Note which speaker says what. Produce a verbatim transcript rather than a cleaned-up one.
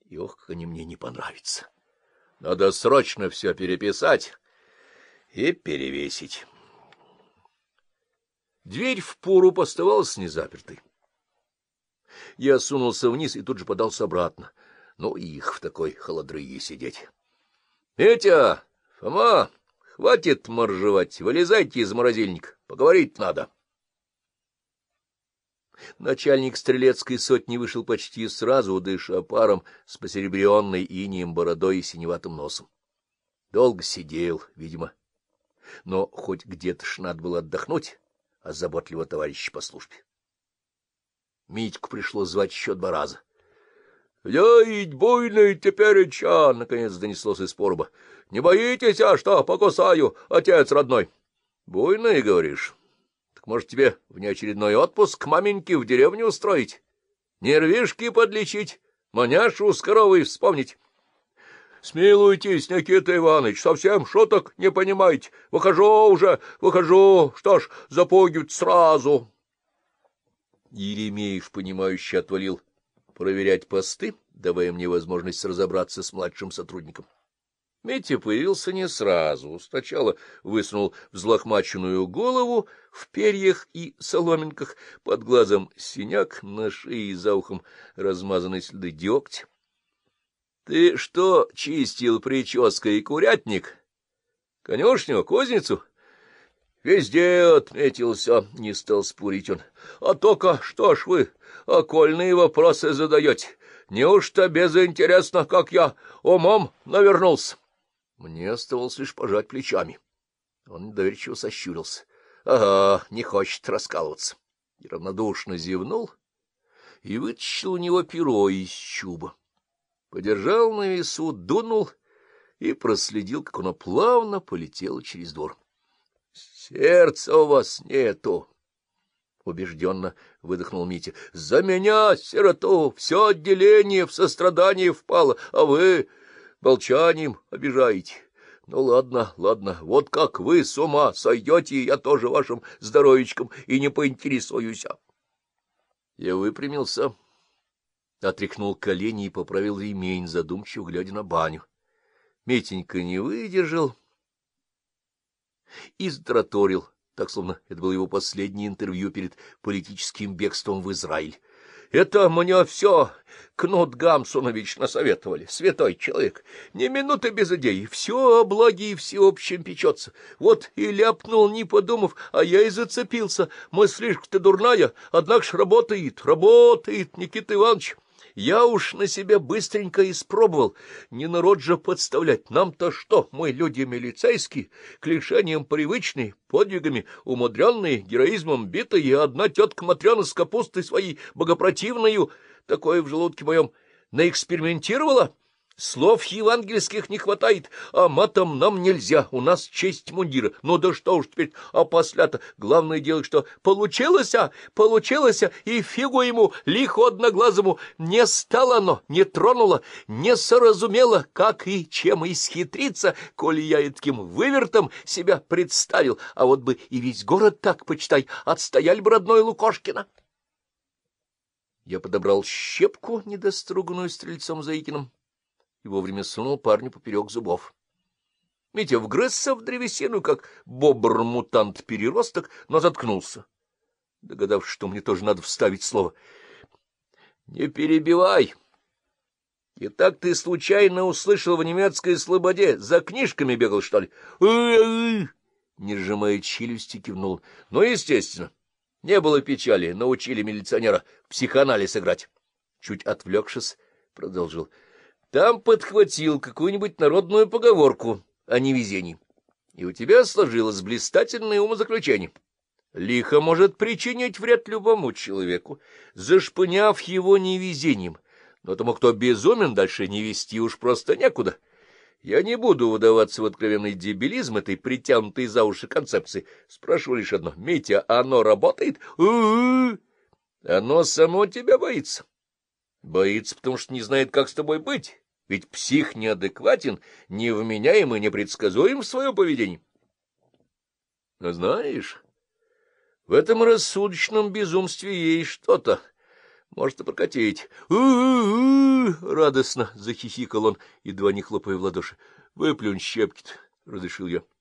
Speaker 1: и ох, как они мне не понравятся. Надо срочно все переписать и перевесить. Дверь впору оставалась незапертой. Я сунулся вниз и тут же подался обратно. Ну, их в такой холодрыге сидеть. — Петя, Фома, хватит моржевать, вылезайте из морозильника, поговорить надо. Начальник стрелецкой сотни вышел почти сразу, дыша паром, с посеребренной инеем бородой и синеватым носом. Долго сидел, видимо, но хоть где-то ж надо было отдохнуть от заботливого товарища по службе. Митьку пришлось звать еще два раза. — Я ведь буйный тепереча! — наконец донеслось из пороба. — Не боитесь, а что, покусаю, отец родной? — Буйный, говоришь? Так, может, тебе внеочередной отпуск к маменьке в деревню устроить? Нервишки подлечить, маняшу с коровой вспомнить? — Смилуйтесь, Никита Иванович, совсем шуток не понимаете. Выхожу уже, выхожу, что ж, запугивать сразу. Еремеев, понимающе отвалил проверять посты, давая мне возможность разобраться с младшим сотрудником. Митя появился не сразу. Сначала высунул взлохмаченную голову в перьях и соломинках, под глазом синяк, на шее и за ухом размазанные следы дегтя. — Ты что чистил прической курятник? Конюшню, кузницу? — Везде отметился, — не стал спорить он. — А только что ж вы окольные вопросы задаете? Неужто безинтересно, как я умом навернулся? Мне оставалось лишь пожать плечами. Он недоверчиво сощурился. — Ага, не хочет раскалываться. И равнодушно зевнул и вытащил у него перо из чуба. Подержал на весу, дунул и проследил, как оно плавно полетело через двор. — Сердца у вас нету! — убежденно выдохнул Митя. — За меня, сироту, все отделение в сострадание впало, а вы молчанием обижаете. Ну, ладно, ладно, вот как вы с ума сойдете, я тоже вашим здоровичком и не поинтересуюсь. Я выпрямился, отряхнул колени и поправил ремень, задумчиво глядя на баню. Митенька не выдержал и затраторил, так словно это было его последнее интервью перед политическим бегством в Израиль. — Это мне все Кнут Гамсунович насоветовали, святой человек. Ни минуты без идей, все о благе и всеобщем печется. Вот и ляпнул, не подумав, а я и зацепился. Мыслишка-то дурная, однако ж работает, работает, Никита Иванович. Я уж на себя быстренько испробовал. Не народ же подставлять. Нам-то что? Мы люди милицейские, к лишениям привычные, подвигами умудренные, героизмом битые, и одна тетка Матрена с капустой своей богопротивною такое в желудке моем наэкспериментировала. Слов евангельских не хватает, а матом нам нельзя, у нас честь мундира. Ну да что уж теперь, а после-то главное дело, что получилось, а, получилось, а, и фигу ему, лиху одноглазому, не стало оно, не тронуло, не соразумело, как и чем исхитриться, коли я и таким вывертом себя представил, а вот бы и весь город так, почитай, отстояли бы родной Лукошкина. Я подобрал щепку, недоструганную стрельцом Заикиным, и вовремя сунул парню поперек зубов. Митя вгрызся в древесину, как бобр-мутант-переросток, но заткнулся, догадавшись, что мне тоже надо вставить слово. — Не перебивай! И так ты случайно услышал в немецкой слободе, за книжками бегал, что ли? Не сжимая челюсти, кивнул. — Ну, естественно. Не было печали, научили милиционера в психоанализ играть. Чуть отвлекшись, продолжил. Там подхватил какую-нибудь народную поговорку о невезении, и у тебя сложилось блистательное умозаключение. Лихо может причинить вред любому человеку, зашпыняв его невезением, но тому, кто безумен, дальше не вести уж просто некуда. Я не буду выдаваться в откровенный дебилизм этой притянутой за уши концепции. Спрошу лишь одно. Митя, оно работает? У-у-у! Оно само тебя боится. Боится, потому что не знает, как с тобой быть. Ведь псих неадекватен, невменяем и непредсказуем в своем поведении. Но знаешь, в этом рассудочном безумстве есть что-то. Может и прокатить. У-у-у! Радостно захихикал он, едва не хлопая в ладоши. — Выплюнь щепки-то, — разрешил я.